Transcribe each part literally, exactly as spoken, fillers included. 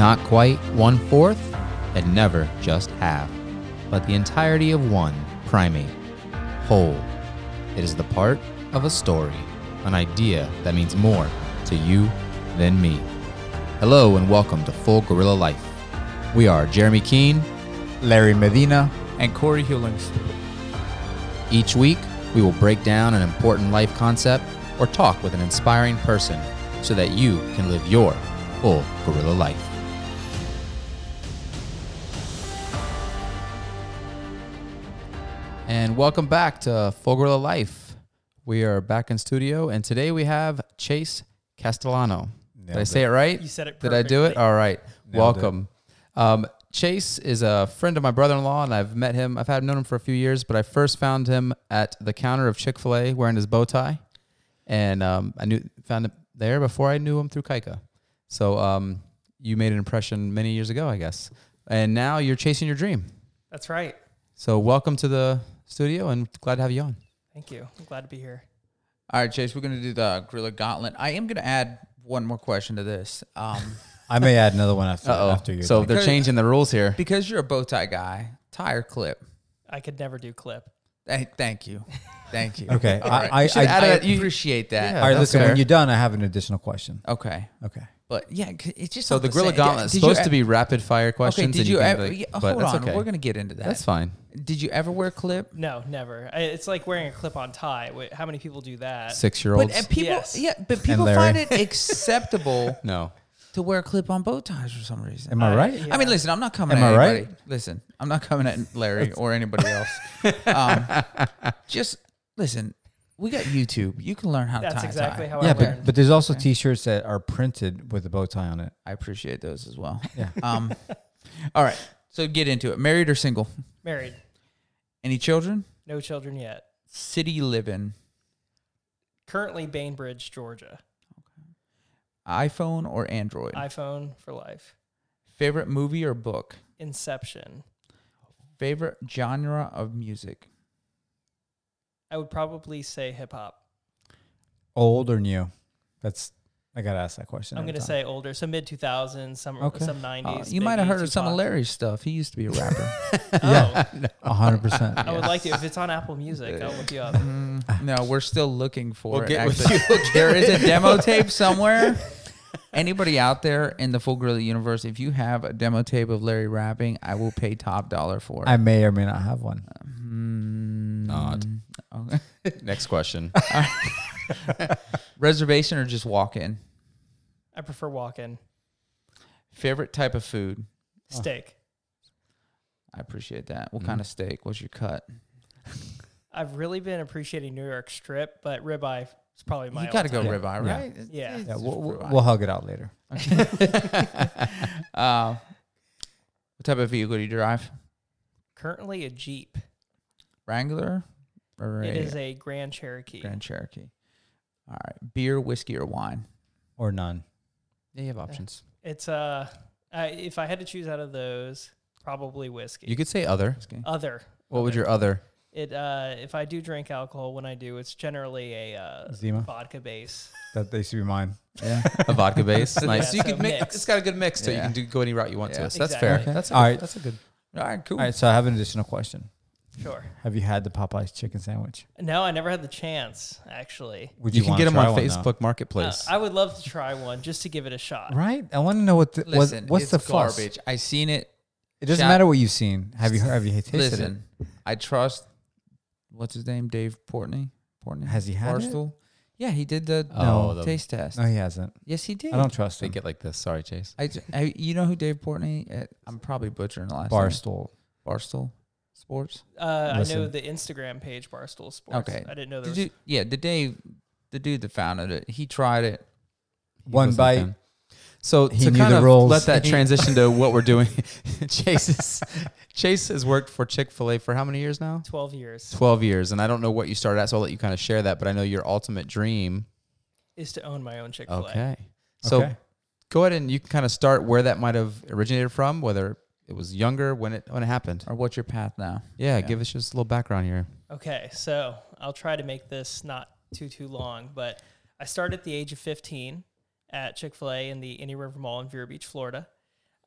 not quite one-fourth and never just half, but the entirety of one primate, whole. It is the part of a story, an idea that means more to you than me. Hello and welcome to Full Gorilla Life. We are Jeremy Keene, Larry Medina, and Corey Hewlings. Each week, we will break down an important life concept or talk with an inspiring person so that you can live your full gorilla life. And welcome back to Full Gorilla Life. We are back in studio, and today we have Chase Castellano. Nailed Did I say it right? You said it Did perfectly. I do it? All right. Nailed Welcome. Um, Chase is a friend of my brother-in-law, and I've met him. I've had known him for a few years, but I first found him at the counter of Chick-fil-A wearing his bow tie, and um, I knew found him there before I knew him through Kaika. So um, you made an impression many years ago, I guess, and now you're chasing your dream. That's right. So welcome to the studio, and glad to have you on. Thank you. I'm glad to be here. All right, Chase, we're going to do the Gorilla Gauntlet. I am going to add one more question to this. Um, I may add another one after, Uh-oh. after you. So done. they're Because- changing the rules here. because you're a bow tie guy, tie or clip? I could never do clip. Hey, thank you. Thank you. Okay, All I- right. I- You should I- add I- it. You appreciate that. Yeah. all right, that's listen, fair. when you're done, I have an additional question. Okay. Okay. But yeah, c- it's just So not the Gorilla same. Gauntlet is Did you supposed e- to be rapid fire questions. Okay, did and you can ever? be like- yeah, but hold that's on, okay. we're going to get into that. That's fine. Did you ever wear clip? No, never. I, it's like wearing a clip-on tie. Wait, how many people do that? Six-year-olds. But uh, people, Yes. yeah, but people Larry. find it acceptable No. to wear clip-on bow ties for some reason. Am I I- right? yeah. I mean, listen, I'm not coming Am at I right? anybody. Listen, I'm not coming at Larry or anybody else. Um, just listen. We got YouTube. You can learn how to That's tie exactly a tie. how Yeah, I but, learned. but there's also T-shirts that are printed with a bow tie on it. I appreciate those as well. Yeah. Um, all right. So get into it. Married or single? Married. Any children? No children yet. City you live in? Currently Bainbridge, Georgia. iPhone or Android? iPhone for life. Favorite movie or book? Inception. Favorite genre of music? I would probably say hip-hop. Old or new? That's I gotta ask that question. I'm every going to time. say older. So mid two thousands, some, Okay. some Uh, nineties. you might have Biggie, heard of some of Tupac. Larry's stuff. He used to be a rapper. Oh, A hundred percent. I would like to. If it's on Apple Music, I'll look you up. Mm, no, we're still looking for We'll it. get with actually. There is a demo tape somewhere. Anybody out there in the Full Gorilla universe, if you have a demo tape of Larry rapping, I will pay top dollar for it. I may or may not have one. Mm, Not. okay. Next question. Reservation or just walk in? I prefer walk-in. Favorite type of food? Steak. I appreciate that. What Mm. kind of steak? What's your cut? I've really been appreciating New York strip, but ribeye is probably my You got to go all-time. ribeye, Yeah. right? Yeah. It's Yeah, just we'll, we'll, ribeye. we'll hug it out later. uh, what type of vehicle do you drive? Currently a Jeep. Wrangler or It a is a Grand Cherokee. Grand Cherokee? All right. Beer, whiskey, or wine? Or none. Yeah, you have options. It's uh, I, if I had to choose out of those, probably whiskey. You could say other. Whiskey. Other. What would your other? It uh, if I do drink alcohol, when I do, it's generally a uh, Zima? vodka base. That they used to be mine. Yeah. A vodka base. Nice. Yeah, so you so can mix. mix. It's got a good mix, so you Yeah. can do go any route you want Yeah. to. So that's Exactly. fair. That's a All good, right. That's a good. All right, cool. All right, so I have an additional question. Sure. Have you had the Popeyes chicken sandwich? No, I never had the chance. Actually, Would You, can wanna get them try on one, though? Facebook Marketplace. Uh, I would love to try one just to give it a shot. Right? I want to know what the, what, Listen, what's it's the fuss. garbage. I seen it. It doesn't Shout- matter what you've seen. Have you have you tasted Listen, I trust. What's his name? Dave Portney. Portney. Has he had it? Barstool? Yeah, he did the Oh, No. the- taste test. it? No, he hasn't. Yes, he did. I don't trust him. Think it like this. Sorry, Chase. I, j- I- you know who Dave Portney? Uh, I'm probably butchering the last name. Barstool. Barstool Sports. Uh, I know Listen. the Instagram page Barstool Sports. Okay. I didn't know there Did was. you, yeah, the Dave, the dude that founded it, he tried it. He One wasn't a bite. fan. So He to knew kind the of rules. let that He- transition to what we're doing, Chase is, Chase has worked for Chick-fil-A for how many years now? twelve years Twelve years, and I don't know what you started at, so I'll let you kind of share that. But I know your ultimate dream. is to own my own Chick-fil-A. Okay, so Okay. go ahead and you can kind of start where that might have originated from, whether it was younger when it when it happened. Or what's your path now? Yeah, Yeah. give us just a little background here. Okay, so I'll try to make this not too, too long, but I started at the age of fifteen at Chick-fil-A in the Indian River Mall in Vero Beach, Florida.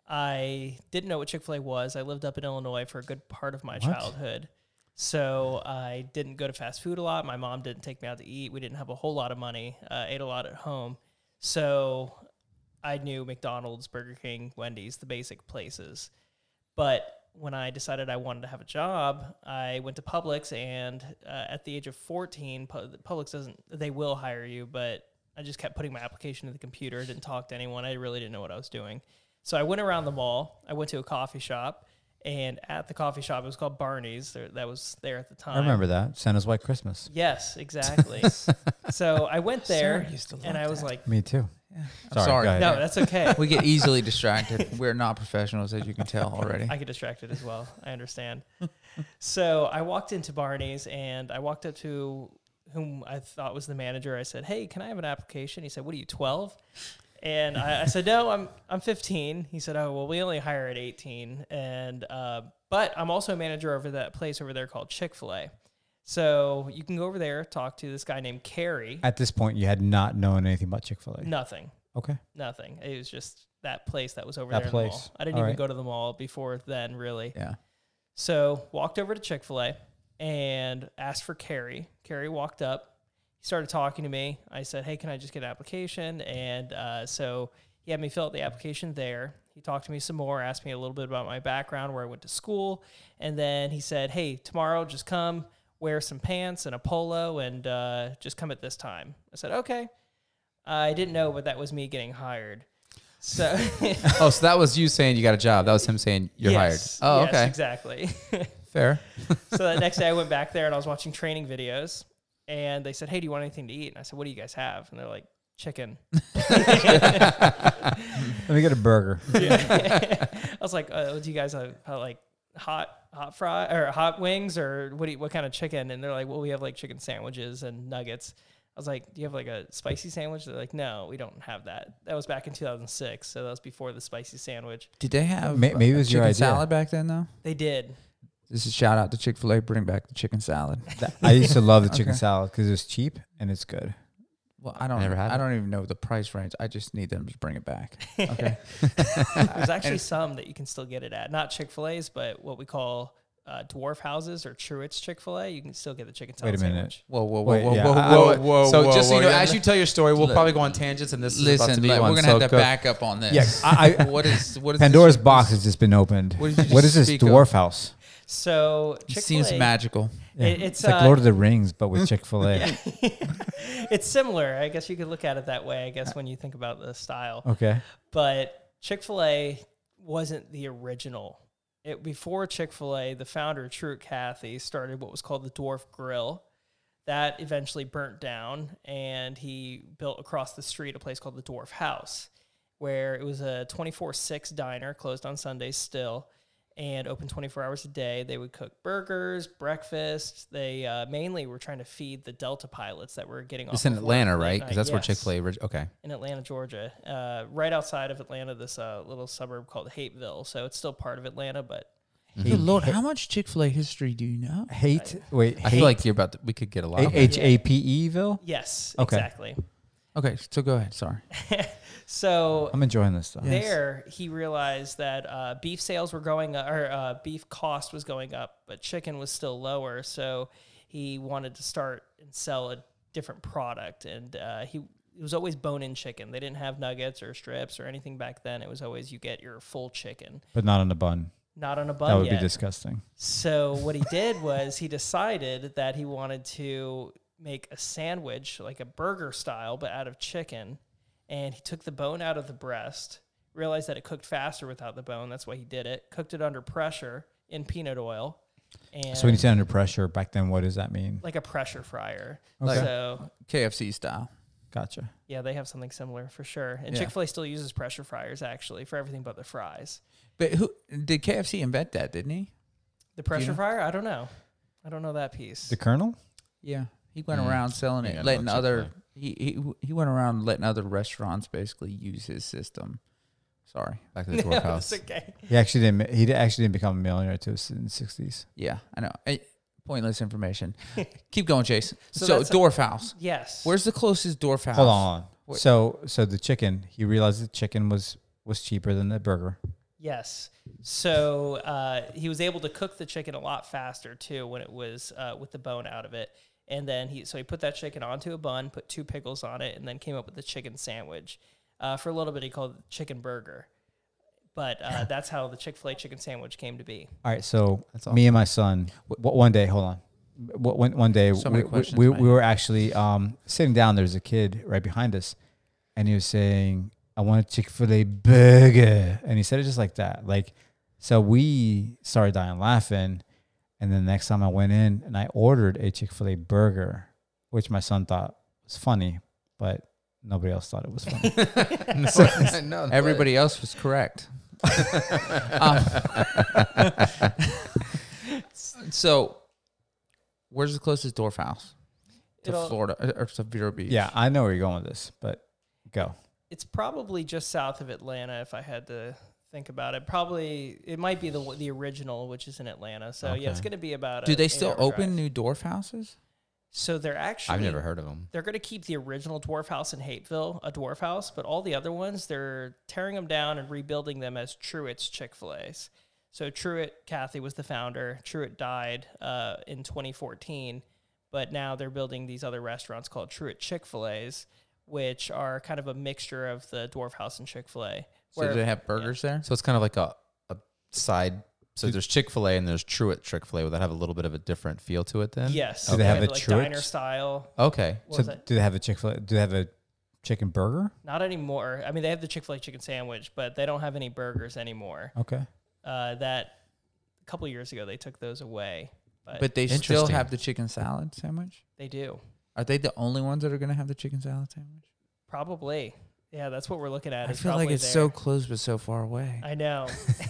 I didn't know what Chick-fil-A was. I lived up in Illinois for a good part of my What? childhood. So I didn't go to fast food a lot. My mom didn't take me out to eat. We didn't have a whole lot of money. Uh, ate a lot at home. So I knew McDonald's, Burger King, Wendy's, the basic places. But when I decided I wanted to have a job, I went to Publix, and uh, at the age of fourteen, Publix doesn't, they will hire you, but I just kept putting my application in the computer. I didn't talk to anyone. I really didn't know what I was doing. So I went around the mall. I went to a coffee shop, and at the coffee shop, it was called Barney's. There, that was there at the time. I remember that. Santa's White Christmas. Yes, exactly. So I went there, Sarah used to love and I was that. like, Me too. I'm sorry. go ahead. no, that's okay. We get easily distracted. We're not professionals, as you can tell already. I get distracted as well. I understand. So I walked into Barney's, and I walked up to whom I thought was the manager. I said, "Hey, can I have an application?" He said, "What are you, twelve?" And I, I said, "No, I'm I'm fifteen." He said, "Oh, well, we only hire at eighteen, and uh, but I'm also a manager over that place over there called Chick-fil-A. So you can go over there, talk to this guy named Carrie." At this point, you had not known anything about Chick-fil-A. Nothing. Okay. Nothing. It was just that place that was over That there in the place. mall. I didn't All even right. go to the mall before then, really. Yeah. So walked over to Chick-fil-A and asked for Carrie. Carrie walked up. He started talking to me. I said, "Hey, can I just get an application?" And uh, so he had me fill out the application there. He talked to me some more, asked me a little bit about my background, where I went to school. And then he said, "Hey, tomorrow just come, wear some pants and a polo, and uh, just come at this time." I said, "Okay." I didn't know, but that was me getting hired. So Oh, so that was you saying you got a job. That was him saying you're Yes, hired. Oh, yes, okay. exactly. Fair. So that next day I went back there and I was watching training videos, and they said, "Hey, do you want anything to eat?" And I said, "What do you guys have?" And they're like, "Chicken." Let me get a burger. I was like, uh, "Do you guys have uh, like hot hot fry or hot wings, or what? Do you, what kind of chicken?" And they're like, "Well, we have like chicken sandwiches and nuggets." I was like, "Do you have like a spicy sandwich?" They're like, "No, we don't have that." That was back in two thousand six, so that was before the spicy sandwich. Did they have May- maybe it uh, was your chicken idea. salad back then, though? They did. This is shout out to Chick-fil-A. Bring back the chicken salad. That- I used to love the chicken Okay. salad because it's cheap and it's good. Well, I don't. Never had I it. don't even know the price range. I just need them to bring it back. Okay. There's actually some that you can still get it at. Not Chick-fil-A's, but what we call uh, dwarf houses or Truett's Chick-fil-A. You can still get the chicken salad Wait a minute. sandwich. Whoa, whoa, whoa, Wait, whoa, yeah, whoa, I- whoa, Whoa, whoa, so whoa, just so you whoa, know, yeah, as you tell your story, we'll Look. probably go on tangents, and this is about to Listen, be like, one. we're gonna so have to go- back up on this. Yeah, I, I, What is what is Pandora's this, box this- has just been opened. What did you What just is this speak of? dwarf house? So It Chick-fil-A, seems magical. Yeah. It- it's, It's like uh, Lord of the Rings, but with Chick-fil-A. Yeah. It's similar. I guess you could look at it that way, I guess, when you think about the style. Okay. But Chick-fil-A wasn't the original. It, before Chick-fil-A, the founder, Truett Cathy, started what was called the Dwarf Grill. That eventually burnt down, and he built across the street a place called the Dwarf House, where it was a twenty-four six diner, closed on Sundays still, and open twenty-four hours a day. They would cook burgers, breakfast. They uh, mainly were trying to feed the Delta pilots that were getting off It's in of work Atlanta, late right? night. Because that's where Yes, Chick-fil-A. orig- Okay. in Atlanta, Georgia, uh, right outside of Atlanta, this uh, little suburb called Hateville. So it's still part of Atlanta, but Good Lord, how much Chick-fil-A history do you know? Hate. Wait. I hate, feel like you're about to. We could get a lot. of H A P E ville. yes, Okay. exactly. Okay, so go ahead. Sorry. So I'm enjoying this stuff. Yes. there, he realized that uh, beef sales were going up, or uh, beef cost was going up, but chicken was still lower. So he wanted to start and sell a different product, and uh, he it was always bone-in chicken. They didn't have nuggets or strips or anything back then. It was always you get your full chicken, But not on a bun. not on a bun That would yet. be disgusting. So what he did was he decided that he wanted to make a sandwich, like a burger style, but out of chicken. And he took the bone out of the breast, realized that it cooked faster without the bone. That's why he did it. Cooked it under pressure in peanut oil. And So when you say under pressure, back then, what does that mean? like a pressure fryer. Okay. So K F C style. Gotcha. yeah, they have something similar for sure. And Yeah. Chick-fil-A still uses pressure fryers actually for everything but the fries. But who did K F C invent that? Didn't he? The pressure know? fryer? I don't know. I don't know that piece. The Colonel? Yeah, he went Mm. around selling I it, gotta letting look other Chick-fil-A. he, he he went around letting other restaurants basically use his system. Sorry. Back to the No, dwarf house. it's okay. He actually didn't. He di- actually didn't become a millionaire until in the sixties. Yeah, I know. Eh, pointless information. Keep going, Chase. So So, that's a- Dwarf House. Yes. Where's the closest Dwarf House? Hold on. Wait. So so the chicken. He realized the chicken was was cheaper than the burger. Yes. So uh, he was able to cook the chicken a lot faster too when it was uh, with the bone out of it. And then he so he put that chicken onto a bun, put two pickles on it, and then came up with the chicken sandwich. Uh, for a little bit, he called it chicken burger. But uh, that's how the Chick-fil-A chicken sandwich came to be. All right, so That's me and my son, w- one day, hold on, w- one one day So we, many we, questions, we, Mike. we were actually um, sitting down. There's a kid right behind us, and he was saying, "I want a Chick-fil-A burger," and he said it just like that. Like, so we started dying laughing, and then the next time I went in and I ordered a Chick-fil-A burger, which my son thought was funny, but nobody else thought it was funny. no, no, Everybody else was correct. um, so, where's the closest Dorf house to It'll- Florida or to Vero Beach? Yeah, I know where you're going with this, but go. It's probably just south of Atlanta if I had to think about it. Probably, it might be the the original, which is in Atlanta. So, yeah, it's Okay. going to be about a Do they still eight-hour open drive. new Dorf houses? So they're actually... I've never heard of them. They're going to keep the original dwarf house in Hateville a dwarf house, but all the other ones, they're tearing them down and rebuilding them as Truett's Chick-fil-A's. So Truett, Kathy was the founder. Truett died uh, in twenty fourteen, but now they're building these other restaurants called Truett Chick-fil-A's, which are kind of a mixture of the dwarf house and Chick-fil-A. So Where- do they have burgers there? So it's kind of like a, a side. So there's Chick-fil-A and there's Truett Chick-fil-A. Would that have a little bit of a different feel to it then? Yes. Do they have a like Truett? diner style. Okay. What So was that? do they have a Chick-fil-A? Do they have a chicken burger? Not anymore. I mean, they have the Chick-fil-A chicken sandwich, but they don't have any burgers anymore. Okay. Uh, that a couple years ago they took those away, but, But they still Interesting. have the chicken salad sandwich? they do Are they the only ones that are going to have the chicken salad sandwich? probably. Yeah, that's what we're looking at. I is feel like probably it's there. so close but so far away. I know.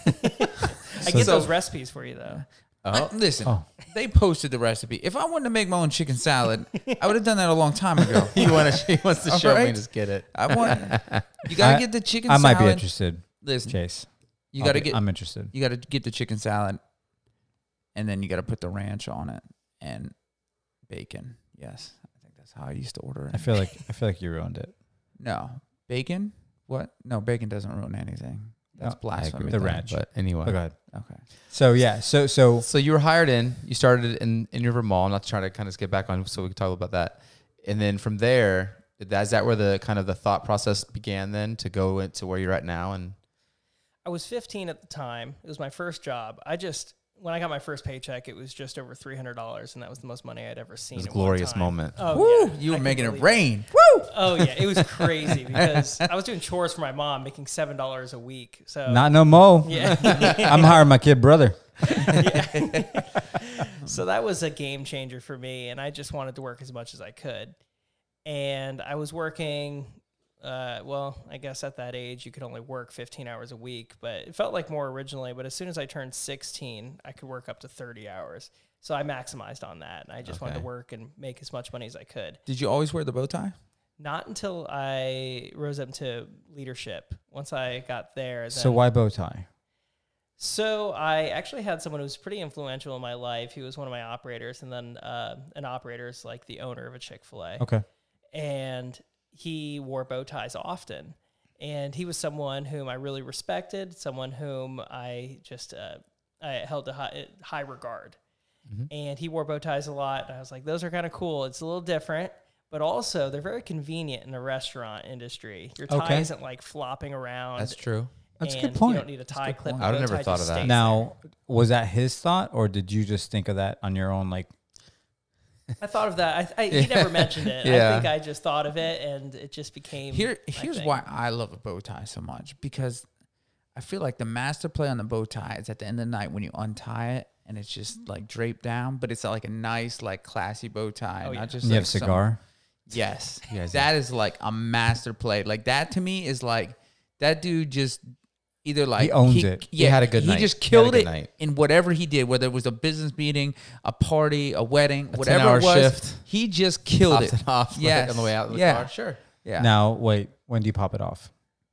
I So- get those recipes for you though. I- listen, Oh. they posted the recipe. If I wanted to make my own chicken salad, I would have done that a long time ago. He, wanna, he wants to All show me right. and just get it. I want. You gotta I- get the chicken. I salad. might be interested, Listen, Chase. you I'll gotta be- get. I'm interested. You gotta get the chicken salad, and then you gotta put the ranch on it and bacon. Yes, I think that's how I used to order it. I feel like I feel like you ruined it. No bacon. What? No, bacon doesn't ruin anything. That's No, blasphemy. The that, ranch. But anyway. Oh, go ahead. Okay. So yeah, so so So you were hired in. You started in, in River Mall. I'm not trying to kind of get back on so we can talk about that. And then from there, did that, is that where the kind of the thought process began then to go into where you're at now? And I was fifteen at the time. It was my first job. I just when I got my first paycheck, it was just over three hundred dollars, and that was the most money I'd ever seen. it was a at one glorious time. moment. Oh, Woo! yeah. You were I making it couldn't rain. believe Woo! Oh yeah, it was crazy because I was doing chores for my mom, making seven dollars a week. So not no mo. yeah. I'm hiring my kid brother. So that was a game changer for me, and I just wanted to work as much as I could. And I was working, uh, well, I guess at that age you could only work fifteen hours a week, but it felt like more originally. But as soon as I turned sixteen, I could work up to thirty hours. So I maximized on that, and I just wanted to Okay. work and make as much money as I could. Did you always wear the bow tie? Not until I rose up to leadership. Once I got there, then So why bow tie? So I actually had someone who was pretty influential in my life. He was one of my operators, and then uh, an operator is like the owner of a Chick-fil-A. Okay. And he wore bow ties often. And he was someone whom I really respected, someone whom I just uh, I held to high, high regard. Mhm. And he wore bow ties a lot. And I was like, those are kind of cool. It's a little different, but also they're very convenient in the restaurant industry. Your tie Okay. isn't like flopping around. That's true. That's a and good point. You don't need a tie good clip. point. The I bow would've never tie thought just of that. stays Now, was that his thought, or did you just think of that on your own? Like, I thought of that. I, I, He never mentioned it. Yeah. I think I just thought of it, and it just became Here, my here's thing. why I love a bow tie so much, because I feel like the master play on the bow tie is at the end of the night when you untie it and it's just like draped down, but it's like a nice, like classy bow tie, Oh, not yeah. just you like have a some- cigar. Yes, You guys- that is like a master play. Like that to me is like that dude just either like owns it. He had a good he night. just He had a killed good it night. in whatever he did, whether it was a business meeting, a party, a wedding, A whatever ten-hour it was. shift. He just killed Popped it. it off like, Yes. on the way out of the Yeah. car. Sure. Yeah. Now, wait. When do you pop it off?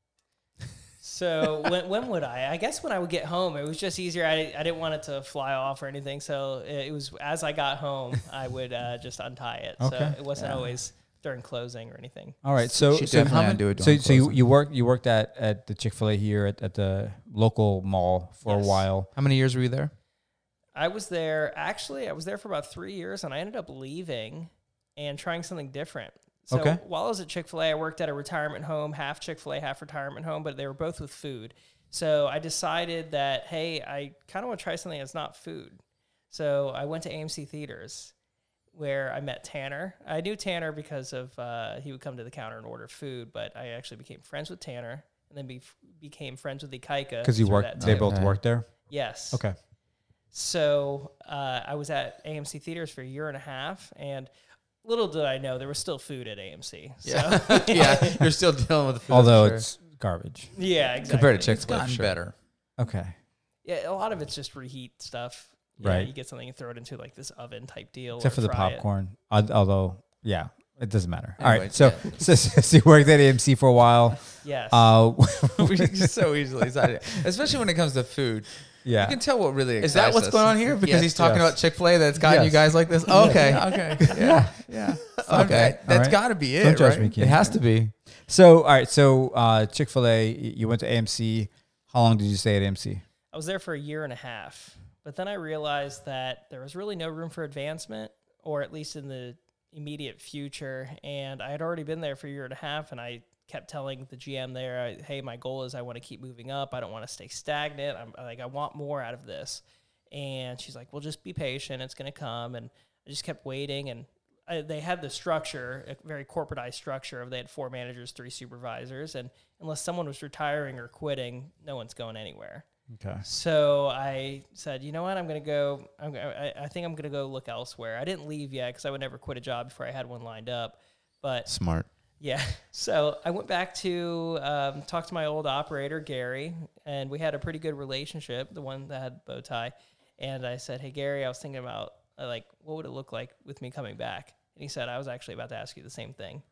So when, when would I? I guess when I would get home, it was just easier. I, I didn't want it to fly off or anything, so it, it was as I got home, I would uh, just untie it. So Okay. it wasn't Yeah. always during closing or anything. All right. So, Should so definitely how many- undo it So, during so you, closing. you worked you worked at, at the Chick-fil-A here at, at the local mall for Yes. a while. How many years were you there? I was there, actually, I was there for about three years and I ended up leaving and trying something different. So Okay. while I was at Chick-fil-A, I worked at a retirement home, half Chick-fil-A, half retirement home, but they were both with food. So I decided that, hey, I kind of want to try something that's not food. So I went to A M C Theaters where I met Tanner. I knew Tanner because of uh, he would come to the counter and order food, but I actually became friends with Tanner and then be, became friends with Ikaika. Because you through worked, that they too. both Okay. worked there. Yes. Okay. So uh, I was at A M C Theaters for a year and a half, and little did I know there was still food at A M C. So, Yeah, yeah. You're still dealing with the food. Although sure. it's garbage. yeah, exactly. compared to It's Chick-fil-A, gotten sure. better. Okay. Yeah, a lot of it's just reheat stuff. Yeah, Right. You get something and throw it into like this oven type deal. Except or for the fry it. popcorn. Al- Although, yeah, it doesn't matter. All Anyway, right. So, yeah. so, so you worked at A M C for a while. Yes. Uh, We just so easily excited, especially when it comes to food. yeah. You can tell what really Is that excites what's us. going on here? Because Yes. he's talking Yes. about Chick-fil-A that's gotten you Yes. guys like this? Oh, okay. Okay. Yeah. Yeah. Okay. Okay. That's All right. got to be it. Don't judge right? me, It Ken. has to be. So, all right. So, uh, Chick-fil-A, y- you went to A M C. How long did you stay at A M C? I was there for a year and a half, but then I realized that there was really no room for advancement, or at least in the immediate future. And I had already been there for a year and a half, and I kept telling the G M there, I- "Hey, my goal is I want to keep moving up. I don't want to stay stagnant. I'm like, I want more out of this." And she's like, "Well, just be patient. It's going to come." And I just kept waiting, and I, they had the structure, a very corporatized structure of they had four managers, three supervisors, and unless someone was retiring or quitting, no one's going anywhere. Okay. So I said, you know what, I'm going to go, I'm, I, I think I'm going to go look elsewhere. I didn't leave yet because I would never quit a job before I had one lined up. But Smart. yeah, so I went back to um, talk to my old operator, Gary, and we had a pretty good relationship, the one that had bow tie. And I said, hey, Gary, I was thinking about, uh, like, what would it look like with me coming back? And he said, I was actually about to ask you the same thing.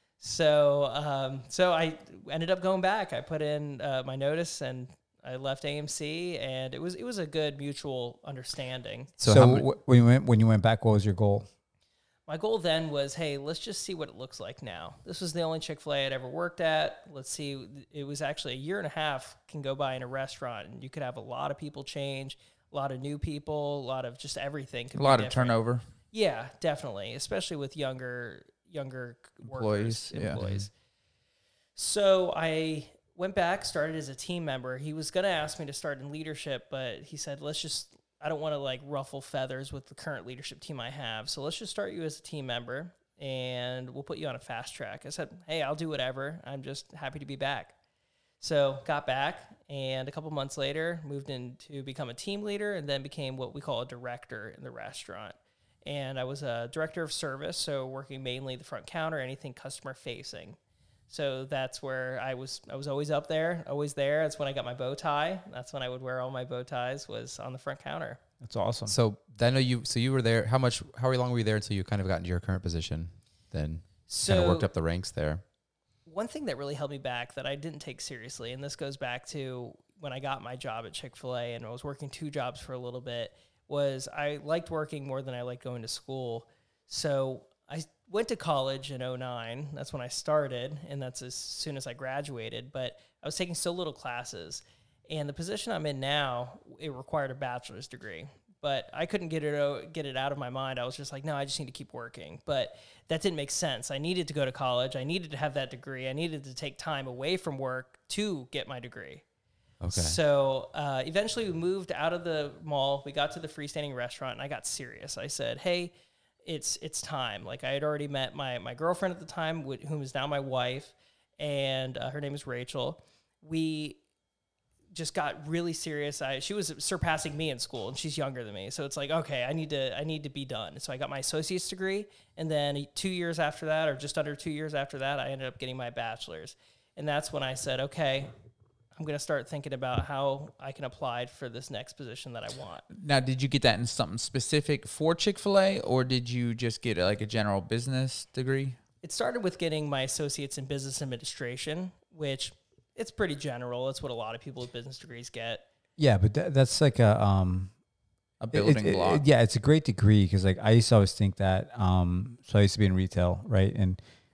So um, so I ended up going back. I put in uh, my notice and I left A M C, and it was it was a good mutual understanding. So, So how many- wh- when you went when you went back, what was your goal? My goal then was, hey, let's just see what it looks like now. This was the only Chick-fil-A I'd ever worked at. Let's see. It was actually a year and a half can go by in a restaurant, and you could have a lot of people change, a lot of new people, a lot of just everything. Could A lot be of different. turnover. Yeah, definitely, especially with younger younger Employees, workers, yeah. employees. So I went back, started as a team member. He was going to ask me to start in leadership, but he said, let's just, I don't want to like ruffle feathers with the current leadership team I have. So let's just start you as a team member and we'll put you on a fast track. I said, hey, I'll do whatever. I'm just happy to be back. So got back, and a couple months later moved in to become a team leader, and then became what we call a director in the restaurant. And I was a director of service, so working mainly the front counter, anything customer facing. So that's where I was. I was always up there, always there. That's when I got my bow tie. That's when I would wear all my bow ties, was on the front counter. That's awesome. So I know you. So you were there. How much? How long were you there until you kind of got into your current position? Then So kind of worked up the ranks there. one thing that really held me back that I didn't take seriously, and this goes back to when I got my job at Chick-fil-A and I was working two jobs for a little bit, was I liked working more than I liked going to school. So I went to college in oh nine. That's when I started, and that's as soon as I graduated. But I was taking so little classes. And the position I'm in now, it required a bachelor's degree. But I couldn't get it o- get it out of my mind. I was just like, no, I just need to keep working. But that didn't make sense. I needed to go to college. I needed to have that degree. I needed to take time away from work to get my degree. Okay. So uh, eventually we moved out of the mall. We got to the freestanding restaurant, and I got serious. I said, hey, it's it's time. Like, I had already met my, my girlfriend at the time, wh- whom is now my wife, and uh, her name is Rachel. We just got really serious. I, she was surpassing me in school, and she's younger than me. So it's like, okay, I need to, I need to be done. So I got my associate's degree. And then two years after that, or just under two years after that, I ended up getting my bachelor's. And that's when I said, okay, I'm going to start thinking about how I can apply for this next position that I want. Now, did you get that in something specific for Chick-fil-A, or did you just get like a general business degree? It started with getting my associates in business administration, which it's pretty general. It's what a lot of people with business degrees get. Yeah, but that, that's like a um, A it- building it- block. it- yeah, it's a great degree because like I used to always think that. Um, so I used to be in retail, right? And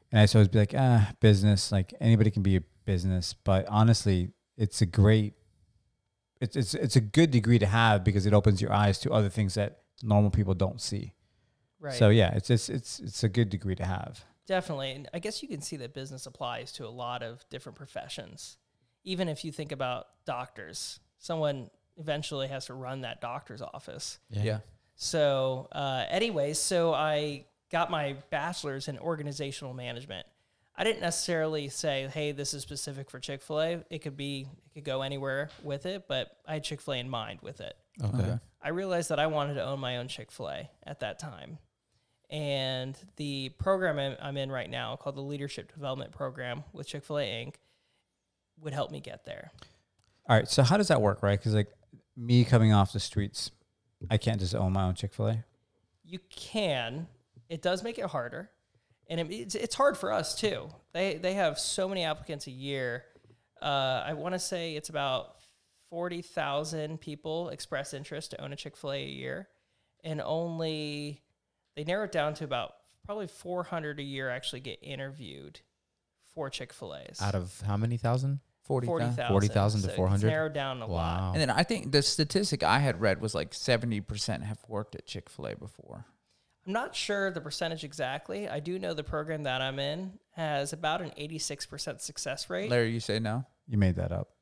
And I used to always be like, ah, business, like anybody can be a business. But honestly, it's a great, it's, it's, it's a good degree to have because it opens your eyes to other things that normal people don't see. Right. So yeah, it's, it's, it's, it's a good degree to have. Definitely. And I guess you can see that business applies to a lot of different professions. Even if you think about doctors, someone eventually has to run that doctor's office. Yeah. Yeah. So uh, anyways, so I got my bachelor's in organizational management. I didn't necessarily say, hey, this is specific for Chick-fil-A. It could be, it could go anywhere with it, but I had Chick-fil-A in mind with it. Okay. Okay. I realized that I wanted to own my own Chick-fil-A at that time. And the program I'm- I'm in right now, called the Leadership Development Program with Chick-fil-A Incorporated, would help me get there. All right. So how does that work, right? Because like me coming off the streets, I can't just own my own Chick-fil-A. You can. It does make it harder. And it, it's, it's hard for us, too. They they have so many applicants a year. Uh, I want to say it's about forty thousand people express interest to own a Chick-fil-A a year. And only, they narrow it down to about probably four hundred a year actually get interviewed for Chick-fil-A's. Out of how many thousand? forty thousand. forty thousand to So four hundred? It's narrowed down a lot. Wow. And then I think the statistic I had read was like seventy percent have worked at Chick-fil-A before. I'm not sure the percentage exactly. I do know the program that I'm in has about an eighty-six percent success rate. Larry, you say no? You made that up.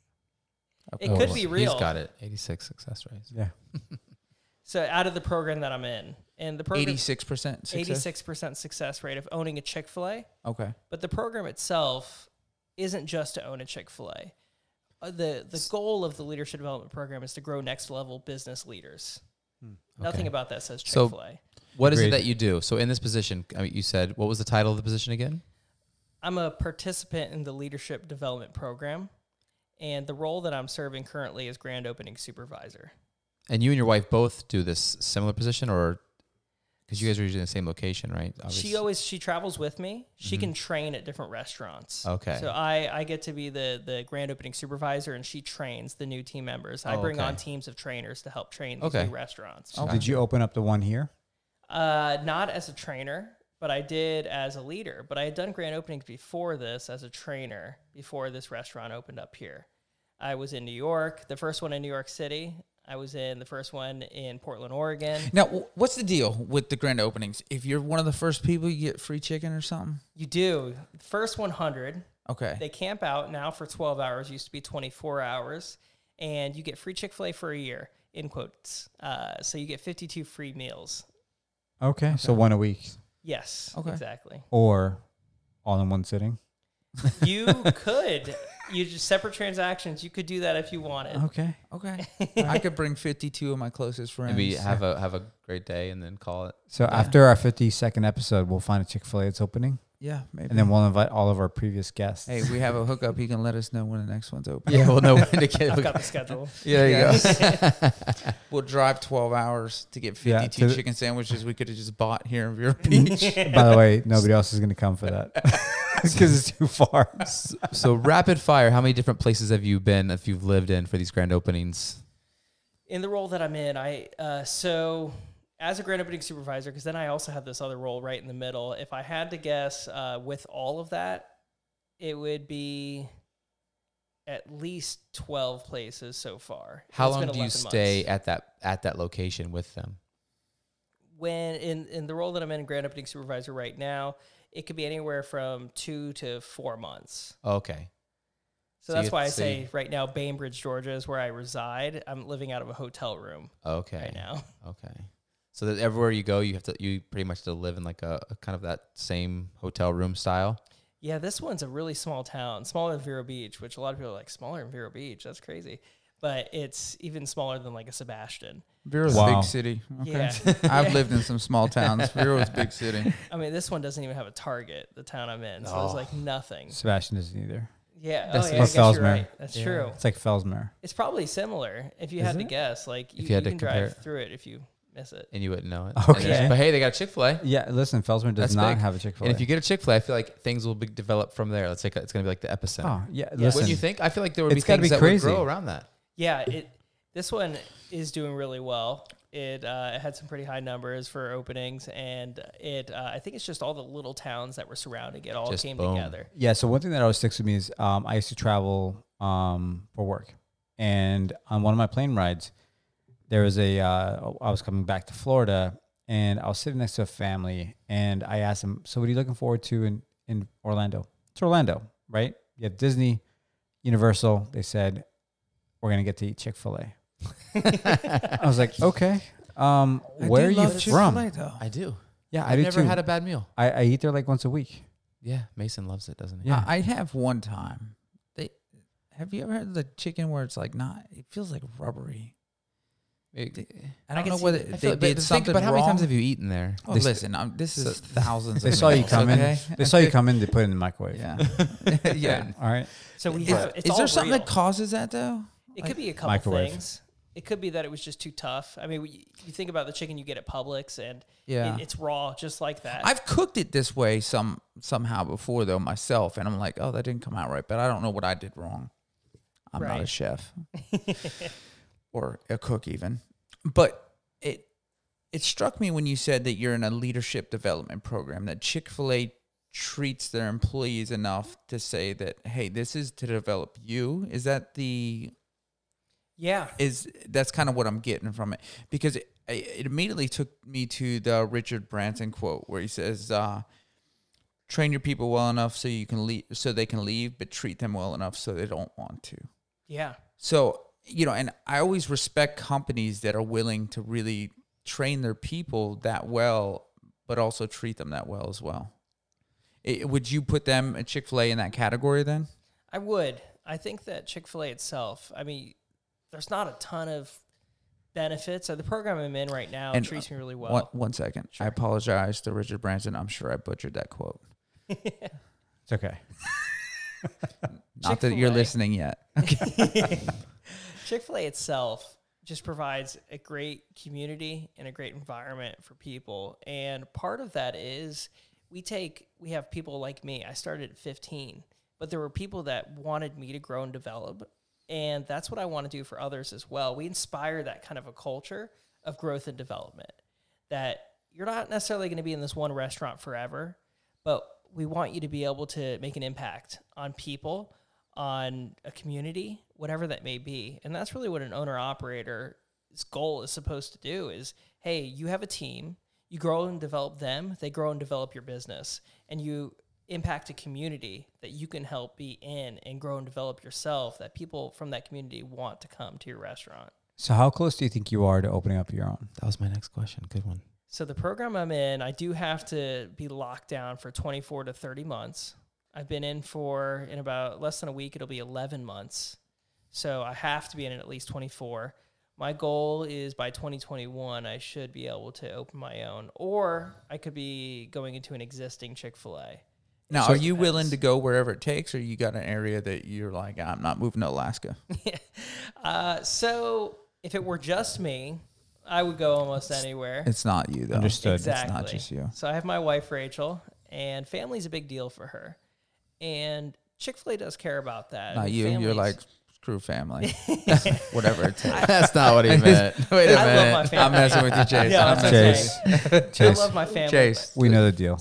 It Oh, could be real. He's got it. eighty-six success rates. Yeah. So out of the program that I'm in, and the program eighty-six percent success? eighty-six percent success rate of owning a Chick-fil-A, Okay. but the program itself isn't just to own a Chick-fil-A. Uh, the the goal of the leadership development program is to grow next level business leaders. Nothing Okay. about that says So- Chick-fil-A. What is it Agreed. that you do? So in this position, I mean, you said, what was the title of the position again? I'm a participant in the leadership development program, and the role that I'm serving currently is grand opening supervisor. And you and your wife both do this similar position, or because you guys are usually in the same location, right? She always she travels with me. She can train at different restaurants. Mm-hmm. Okay. So I, I get to be the the grand opening supervisor, and she trains the new team members. I Oh, bring okay. on teams of trainers to help train these Okay. new restaurants. So did you open up the one here? Uh, not as a trainer, but I did as a leader. But I had done grand openings before this as a trainer before this restaurant opened up here. I was in New York, the first one in New York City. I was in the first one in Portland, Oregon. Now, wh- what's the deal with the grand openings? If you're one of the first people, you get free chicken or something? You do. First one hundred. Okay. They camp out now for twelve hours. Used to be twenty-four hours. And you get free Chick-fil-A for a year, in quotes. Uh, so you get fifty-two free meals. Okay. So one a week Yes, Okay. exactly. or all in one sitting. You could. You just separate transactions. You could do that if you wanted. Okay. Okay. I could bring fifty-two of my closest friends. Maybe have a have a great day and then call it. So after our fifty-second episode, we'll find a Chick-fil-A that's opening, Yeah, maybe. and then we'll invite all of our previous guests. Hey, we have a hookup. He can let us know when the next one's open. Yeah, we'll know when to get. I've got the schedule. Yeah, there you go. We'll drive twelve hours to get Yeah, fifty-two to the- chicken sandwiches we could have just bought here in Vero Beach. By the way, nobody else is going to come for that because it's too far. So rapid fire, how many different places have you been if you've lived in for these grand openings? In the role that I'm in, I uh, so as a grand opening supervisor, because then I also have this other role right in the middle. If I had to guess, uh, with all of that, it would be at least twelve places so far. How It's long been do you eleven stay months. at that at that location with them? When in in the role that I'm in, grand opening supervisor right now, it could be anywhere from two to four months. Okay. So, So that's you- why I so say you- right now, Bainbridge, Georgia is where I reside. I'm living out of a hotel room Okay. right now. Okay. So that everywhere you go, you have to you pretty much to live in like a, a kind of that same hotel room style. Yeah, this one's a really small town, smaller than Vero Beach, which a lot of people are like, smaller than Vero Beach? That's crazy. But it's even smaller than like a Sebastian. Vero's a Wow. big city. Okay. Yeah. I've lived in some small towns. Vero's a big city. I mean, this one doesn't even have a Target, the town I'm in. So there's Oh. like nothing. Sebastian isn't either. Yeah. That's oh, yeah, I what guess you're Fellsmere. right. That's Yeah. true. It's like Fellsmere. It's probably similar if you Is had to it? guess. Like, you, you had you to can compare drive it. through it if you miss it. And you wouldn't know it. Okay. And there's- But hey, they got a Chick-fil-A. Yeah, listen, Fellsmere does That's not big. have a Chick-fil-A. And if you get a Chick-fil-A, I feel like things will be developed from there. Let's say it's going to be like the epicenter. oh yeah, Yeah. listen. Wouldn't you think? I feel like there would be It's gotta things be that crazy. would grow around that. Yeah, it. This one is doing really well. It, uh, it had some pretty high numbers for openings, and it uh, I think it's just all the little towns that were surrounding it all Just came boom. together. Yeah. So one thing that always sticks with me is um, I used to travel um, for work, and on one of my plane rides, there was a. Uh, I was coming back to Florida, and I was sitting next to a family, and I asked them, "So, what are you looking forward to in in Orlando?" It's Orlando, right? You have Disney, Universal. They said, "We're gonna get to eat Chick-fil-A." I was like, "Okay, um, I where do are you love from?" Chick-fil-A, though. I do. Yeah, I I've do never too. had a bad meal. I, I eat there like once a week. Yeah, Mason loves it, doesn't he? Yeah. I, I have one time. They have you ever had the chicken where it's like not? It feels like rubbery. It- I don't can know see whether that. I they feel, but did think something about how many wrong. times have you eaten there? Oh, They- listen, I'm, this is So- thousands. They of saw you meals, come in. okay? They saw you come in. They put it in the microwave. Yeah, yeah. All right. So we Is, have. It's is all there something real. that causes that though? It Like- could be a couple Microwave. things. It could be that it was just too tough. I mean, we, you think about the chicken you get at Publix, and Yeah, it, it's raw, just like that. I've cooked it this way some somehow before though myself, and I'm like, oh, that didn't come out right, but I don't know what I did wrong. I'm not a Right. chef or a cook even, but it it struck me when you said that you're in a leadership development program, that Chick-fil-A treats their employees enough to say that, hey, this is to develop you. Is that the yeah. is that's kind of what I'm getting from it, because it, it immediately took me to the Richard Branson quote where he says, uh, "Train your people well enough so you can leave, so they can leave, but treat them well enough so they don't want to." Yeah. So you know, and I always respect companies that are willing to really train their people that well, but also treat them that well as well. It, would you put them at Chick-fil-A in that category then? I would. I think that Chick-fil-A itself, I mean, there's not a ton of benefits. So the program I'm in right now And, treats me really well. One, one second. Sure. I apologize to Richard Branson. I'm sure I butchered that quote. It's okay. Not that you're Chick-fil-A. listening yet. Chick-fil-A itself just provides a great community and a great environment for people. And part of that is we take, we have people like me. I started at fifteen, but there were people that wanted me to grow and develop. And that's what I want to do for others as well. We inspire that kind of a culture of growth and development, that you're not necessarily going to be in this one restaurant forever, but we want you to be able to make an impact on people, on a community, whatever that may be. And that's really what an owner operator's goal is supposed to do is, hey, you have a team, you grow and develop them, they grow and develop your business, and you impact a community that you can help be in and grow and develop yourself, that people from that community want to come to your restaurant. So how close do you think you are to opening up your own? That was my next question. Good one. So the program I'm in, I do have to be locked down for twenty-four to thirty months. I've been in for, in about less than a week, it'll be eleven months. So I have to be in it at least twenty-four. My goal is by twenty twenty-one, I should be able to open my own, or I could be going into an existing Chick-fil-A. Now, So are it you willing depends. to go wherever it takes, or you got an area that you're like, I'm not moving to Alaska? uh, so if it were just me, I would go almost anywhere. It's not you, though. Understood. Exactly. It's not just you. So I have my wife, Rachel, and family's a big deal for her. And Chick-fil-A does care about that. Not And you. You're families- like, screw family. Whatever it takes. That's not what he meant. Wait a I love minute. my I'm family. messing with you, Chase. Yeah, I'm that's messing Chase. I Chase, love my family. Chase. we know the deal.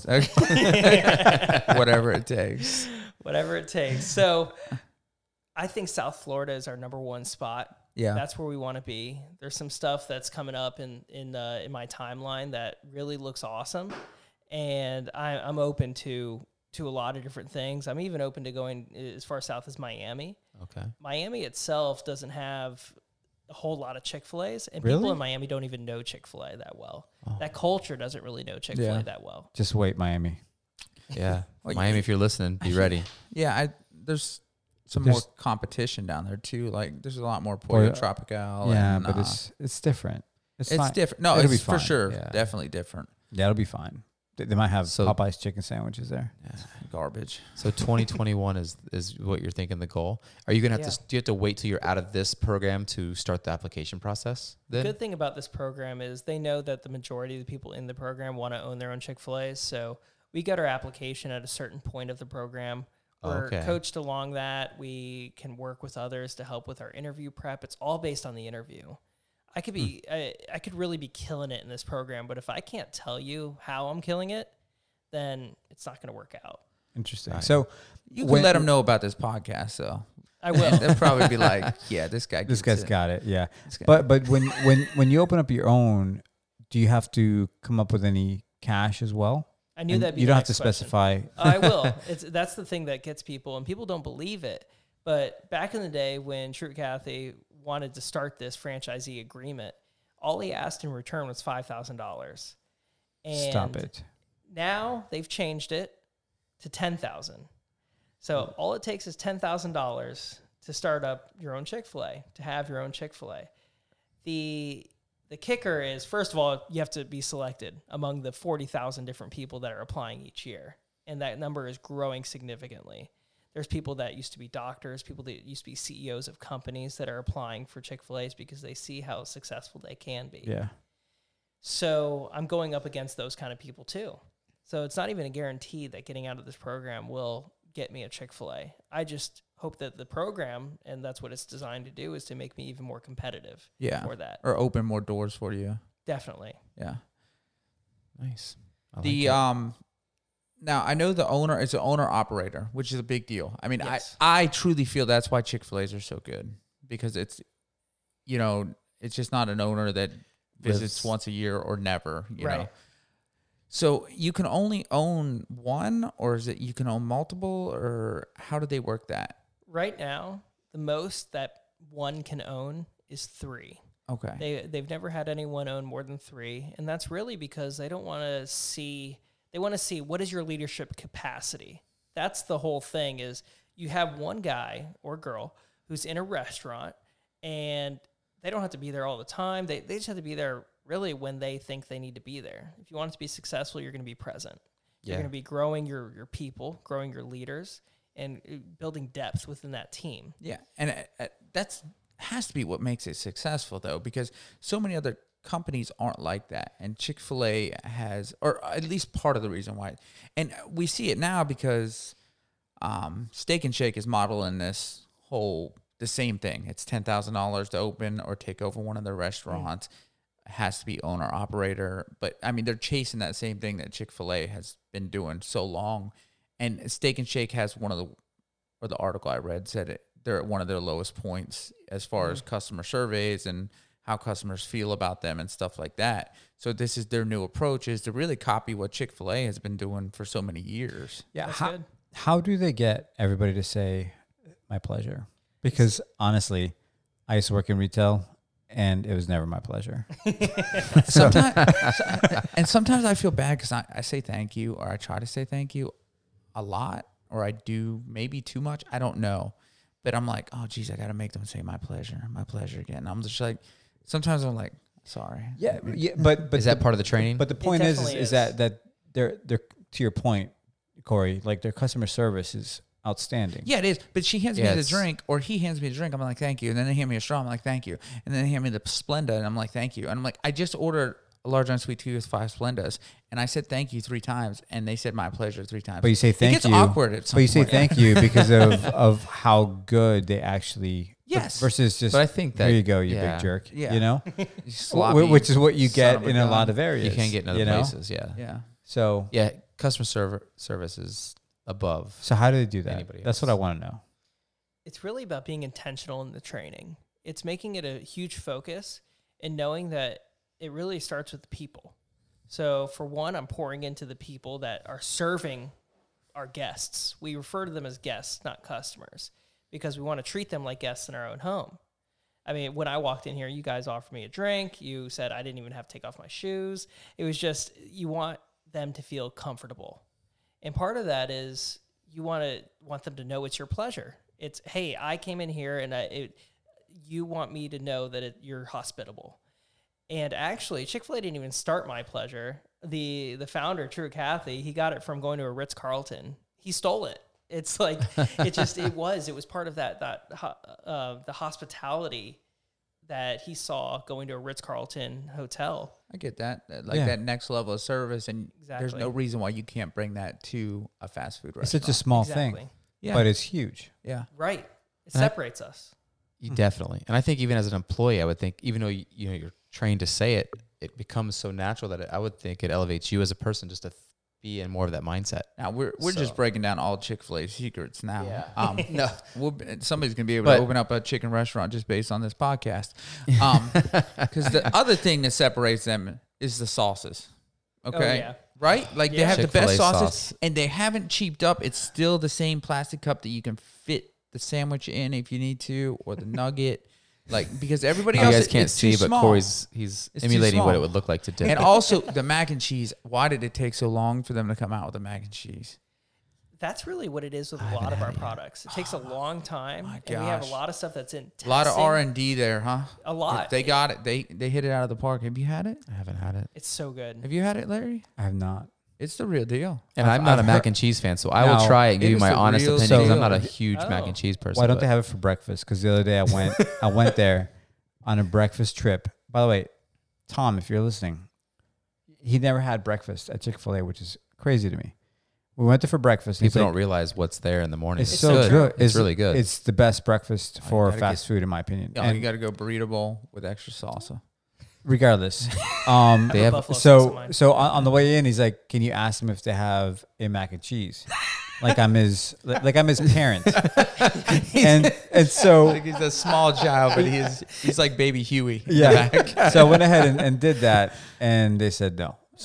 Okay. Whatever it takes. Whatever it takes. So I think South Florida is our number one spot. Yeah. That's where we want to be. There's some stuff that's coming up in in uh, in my timeline that really looks awesome, and I, I'm open to to a lot of different things. I'm even open to going as far south as Miami. Okay. Miami itself doesn't have a whole lot of Chick-fil-A's, and Really? people in Miami don't even know Chick-fil-A that well. Oh. That culture doesn't really know Chick-fil-A Yeah. that well. Just wait, Miami. Yeah. Well, Miami, if you're listening, be ready. Yeah. I there's some There's- more competition down there, too. Like, there's a lot more Or- Pollo Tropical. yeah, and, but uh, it's it's different. It's, it's fine. different. No, It'll it's be for fine. sure. Yeah. Definitely different. Yeah, it'll be fine. They, they might have So- Popeye's chicken sandwiches there. Garbage. So twenty twenty-one is is what you're thinking the goal. Are you gonna have Yeah. to? Do you have to wait till you're out of this program to start the application process? The Then good thing about this program is they know that the majority of the people in the program want to own their own Chick-fil-A's. So we got our application at a certain point of the program. We're Okay. coached along that. We can work with others to help with our interview prep. It's all based on the interview. I could be, I, I could really be killing it in this program, but if I can't tell you how I'm killing it, then it's not going to work out. Interesting. Right. So You when- can let them know about this podcast, though. I will. They'll probably be like, "Yeah, this guy. this gets guy's it. got it. Yeah. This guy- But but when when when you open up your own, do you have to come up with any cash as well? I knew And that'd be you the don't have to next question. specify. I will. It's that's the thing that gets people, and people don't believe it. But back in the day when True Cathy wanted to start this franchisee agreement, all he asked in return was five thousand dollars. Stop it. Now they've changed it to ten thousand. So all it takes is ten thousand dollars to start up your own Chick-fil-A, to have your own Chick-fil-A. The the kicker is, first of all, you have to be selected among the forty thousand different people that are applying each year. And that number is growing significantly. There's people that used to be doctors, people that used to be C E Os of companies that are applying for Chick-fil-A's because they see how successful they can be. Yeah. So I'm going up against those kind of people too. So it's not even a guarantee that getting out of this program will get me a Chick-fil-A. I just hope that the program, and that's what it's designed to do, is to make me even more competitive Yeah. for that. Or open more doors for you. Definitely. Yeah. Nice. I The like it. um now I know the owner is an owner operator, which is a big deal. I mean, Yes. I I truly feel that's why Chick-fil-A's are so good, because it's, you know, it's just not an owner that visits Lives- once a year or never, you Right. know. So you can only own one, or is it you can own multiple, or how do they work that? Right now, the most that one can own is three. Okay. They they've never had anyone own more than three, and that's really because they don't want to see. They want to see what is your leadership capacity. That's the whole thing. Is you have one guy or girl who's in a restaurant, and they don't have to be there all the time. They they just have to be there really when they think they need to be there. If you want it to be successful, you're going to be present. You're Yeah. going to be growing your your people, growing your leaders, and uh, building depth within that team. Yeah, and uh, uh, that's has to be what makes it successful, though, because so many other companies aren't like that, and Chick-fil-A has, or at least part of the reason why. And we see it now because um, Steak and Shake is modeling this whole the same thing. It's ten thousand dollars to open or take over one of their restaurants. It has to be owner operator, but I mean they're chasing that same thing that Chick-fil-A has been doing so long. And Steak and Shake has one of the, or the article I read said it, they're at one of their lowest points as far Mm-hmm. as customer surveys and how customers feel about them and stuff like that. So this is their new approach, is to really copy what Chick-fil-A has been doing for so many years. Yeah. That's How, good. how do they get everybody to say my pleasure? Because honestly, I used to work in retail and it was never my pleasure. Sometimes, and sometimes I feel bad because I, I say thank you, or I try to say thank you a lot, or I do maybe too much. I don't know. But I'm like, oh, geez, I got to make them say my pleasure, my pleasure again. I'm just like, sometimes I'm like, sorry. Yeah, yeah, but but is that the, part of the training? But the point is, is, definitely is is. that that they're they're to your point, Corey. Like their customer service is outstanding. Yeah, it is. But she hands Yeah, me the it's- drink, or he hands me a drink. I'm like, thank you. And then they hand me a straw. I'm like, thank you. And then they hand me the Splenda, and I'm like, thank you. And I'm like, I just ordered a large unsweet tea with five Splendas, and I said thank you three times, and they said my pleasure three times. But you say thank it gets you. awkward at some But you say point. thank you because of of how good they actually. Yes. Versus just. But I think that here you go, you yeah. big jerk. Yeah. You know, You sloppy Wh- which is what you son get of a in a gun. lot of areas. you can't get in other you know? places. Yeah. yeah. Yeah. So Customer server service is above. so how do they do that? Anybody That's else. what I want to know. It's really about being intentional in the training. It's making it a huge focus and knowing that it really starts with the people. So for one, I'm pouring into the people that are serving our guests. We refer to them as guests, not customers, because we want to treat them like guests in our own home. I mean, when I walked in here, you guys offered me a drink. You said I didn't even have to take off my shoes. It was just, you want them to feel comfortable. And part of that is you want to want them to know it's your pleasure. It's, hey, I came in here and I, it, you want me to know that it, you're hospitable. And actually, Chick-fil-A didn't even start my pleasure. The the founder, True Cathy, he got it from going to a Ritz-Carlton. He stole it. It's like, it just, it was, it was part of that, that uh, the hospitality that he saw going to a Ritz-Carlton hotel. I get that. that- Like Yeah. that next level of service, and there's Exactly. no reason why you can't bring that to a fast food It's restaurant. such a small Exactly. thing, yeah. but it's huge. yeah. Right. It And I- separates us. You definitely. And I think even as an employee, I would think, even though you, you know you're trained to say it, it becomes so natural that it, I would think it elevates you as a person just to th- be in more of that mindset. Now we're we're So- just breaking down all Chick-fil-A secrets now. Yeah. Um, no, we'll, be- somebody's gonna be able But- to open up a chicken restaurant just based on this podcast. Um, because the other thing that separates them is the sauces. Okay, yeah. right? Like they Yeah. have the Chick-fil-A best sauces, sauce. and they haven't cheaped up. It's still the same plastic cup that you can fit the sandwich in if you need to, or the nugget. Like because everybody You else, guys can't it's too see, but small. Corey's he's It's too emulating what small. it would look like to dip. And also the mac and cheese. Why did it take so long for them to come out with the mac and cheese? That's really what it is with a I lot haven't of our had it yet. products. It takes a long time, my and we have a gosh. lot of stuff that's in A lot of testing. R and D there, huh? A lot. They got it. They they hit it out of the park. Have you had it? I haven't had it. It's so good. Have you had it, Larry? I have not. It's the real deal. And I've- I'm not I've a mac heard- and cheese fan, so I will No, try it and it give you is my the honest real opinion. 'Cause I'm deal. not a huge mac Oh. and cheese person. Why don't they but- have it for breakfast? Because the other day I went, I went there on a breakfast trip. By the way, Tom, if you're listening, he never had breakfast at Chick-fil-A, which is crazy to me. We went there for breakfast. and he's People like, don't realize what's there in the morning. It's, It's so so good. It's, really good. It's the best breakfast Oh, you for gotta fast food, in my opinion. Oh, And you got to go burrito bowl with extra salsa. regardless, um, They have- Buffalo sauce in so mine. so on, on the way in, he's like, "Can you ask him if they have a mac and cheese?" Like I'm his like, like I'm his parent, and and so Like he's a small child, but he's he's like baby Huey. in the yeah. back. So I went ahead and, and did that, and they said no. So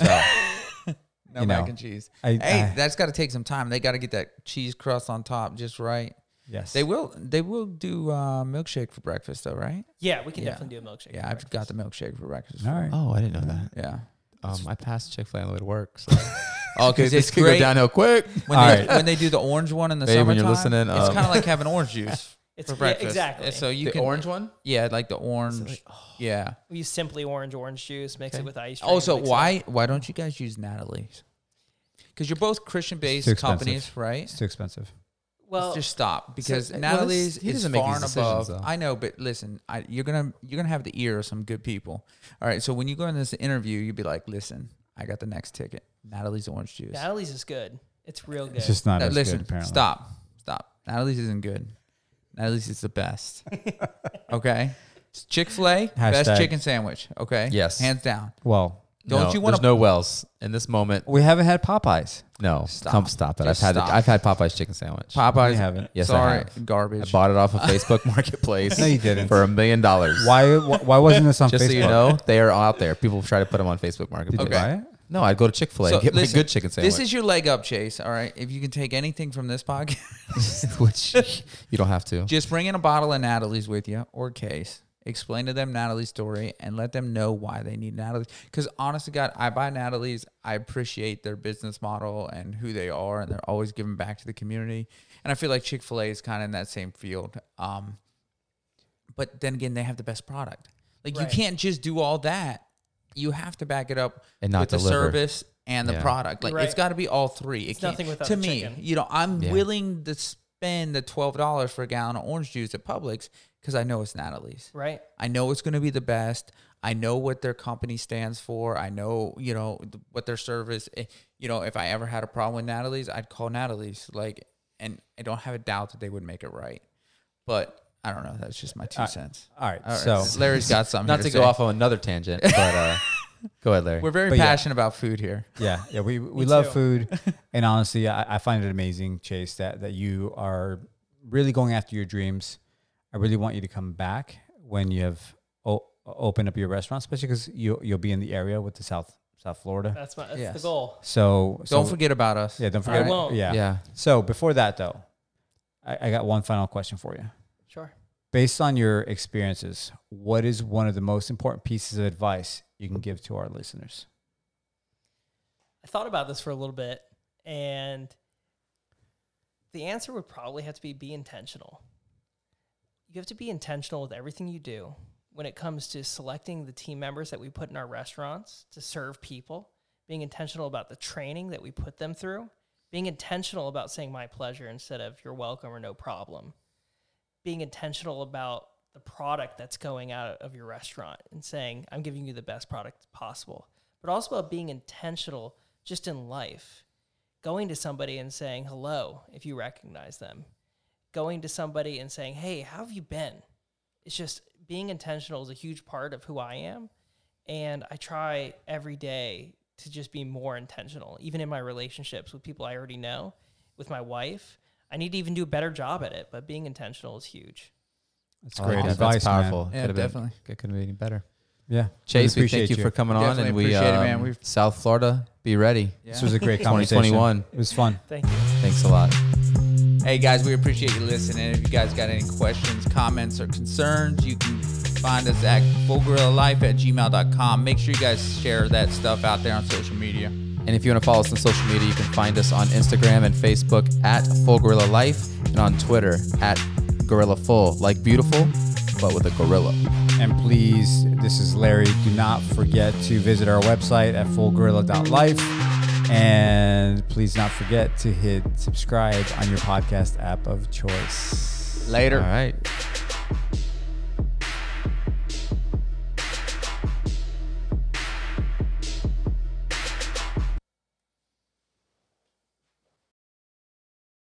No you mac know, and cheese. I, Hey, I- that's got to take some time. They got to get that cheese crust on top just right. yes, They will. They will do uh, milkshake for breakfast, though, right? Yeah, we can Yeah. definitely do a milkshake. Yeah, for I've got breakfast. the milkshake for breakfast. All right. oh, I didn't know that. Yeah. Um, I passed Chick-fil-A on the way to work. So. Oh, because this it's could go great downhill quick. when All they right. when they do the orange one in the Hey, summertime. when you're listening, it's um, kind of like having orange juice It's for yeah, breakfast. exactly. So you the can orange one? Yeah, like the orange. like, Yeah. we use simply orange orange juice, mix Okay. it with ice. cream, Also, mix it why up. why don't you guys use Natalie's? Because you're both Christian-based It's too expensive. companies, right? it's too expensive. Well, Just stop because well, Natalie's this- he is doesn't make far these and decisions, above. though. I know, but listen, I, you're gonna you're gonna have the ear of some good people. All right, so when you go in this interview, you'd be like, "Listen, I got the next ticket. Natalie's orange juice." Natalie's is good. It's real good. It's just not Now, as listen, good. Apparently, stop, stop. Natalie's isn't good. Natalie's is the best. Okay, Chick Fil A best Hashtag. chicken sandwich. Okay, Yes. hands down. Well, Don't No, you wanna- There's no wells in this moment. we haven't had Popeyes. No, Stop. come stop it. Just I've had stop. The, I've had Popeye's chicken sandwich. Popeyes. We haven't. Yes, I Sorry, have. I garbage. bought it off of Facebook Marketplace. No, you didn't. For a million dollars. Why? Why wasn't this on Just Facebook? so you know, they are out there. People try to put them on Facebook Marketplace. Did you Okay. buy it? No, I'd go to Chick-fil-A So, and get listen, my good chicken sandwich. This is your leg up, Chase. All right, if you can take anything from this podcast, which you don't have to. just bring in a bottle of Natalie's with you or case. Explain to them Natalie's story and let them know why they need Natalie's. Because honest to God, I buy Natalie's. I appreciate their business model and who they are, and they're always giving back to the community. And I feel like Chick-fil-A is kind of in that same field. Um, but then again, they have the best product. Like Right. you can't just do all that. You have to back it up And not with the deliver. service and the Yeah. product. Like Right. it's got to be all three. It It's can't- nothing without to the me. chicken. You know, I'm Yeah. willing to spend the twelve dollars for a gallon of orange juice at Publix because I know it's Natalie's. right? I know it's going to be the best. I know what their company stands for. I know, you know, th- what their service. eh, You know, if I ever had a problem with Natalie's, I'd call Natalie's. Like, and I don't have a doubt that they would make it right. But I don't know. That's just my two Uh, cents. All right. All right, So Larry's got something. Not here to to go say. off on another tangent, but uh, go ahead, Larry. We're very But yeah. passionate about food here. yeah, yeah, we we Me love too. food, and honestly, I, I find it amazing, Chase, that that you are really going after your dreams. I really want you to come back when you have o- opened up your restaurant, especially because you you'll be in the area with the South South Florida. That's my that's Yes. the goal. So, so Don't forget about us. yeah, don't I forget. won't. Yeah. yeah. So before that, though, I, I got one final question for you. Sure. Based on your experiences, what is one of the most important pieces of advice you can give to our listeners? I thought about this for a little bit, and the answer would probably have to be be intentional. You have to be intentional with everything you do when it comes to selecting the team members that we put in our restaurants to serve people, being intentional about the training that we put them through, being intentional about saying my pleasure instead of you're welcome or no problem, being intentional about the product that's going out of your restaurant and saying, I'm giving you the best product possible, but also about being intentional just in life, going to somebody and saying hello if you recognize them, going to somebody and saying, hey, how have you been? it's just being intentional is a huge part of who I am. And I try every day to just be more intentional, even in my relationships with people I already know, with my wife. I need to even do a better job at it, but being intentional is huge. That's I great like that. advice, That's powerful. man. Yeah, Could've been- definitely. It couldn't be any better. Yeah, Chase, really we thank appreciate you, for coming on, Definitely and we appreciate it, man. um, We've- South Florida, be ready. Yeah. This was a great twenty conversation. twenty-one. It was fun. Thank you. Thanks a lot. Hey guys, we appreciate you listening. If you guys got any questions, comments, or concerns, you can find us at full gorilla life at gmail dot com. Make sure you guys share that stuff out there on social media. And if you want to follow us on social media, you can find us on Instagram and Facebook at Full Gorilla Life, and on Twitter at Gorilla Full, like beautiful, but with a gorilla. And please, this is Larry. Do not forget to visit our website at full gorilla dot life. And please not forget to hit subscribe on your podcast app of choice. Later. All right.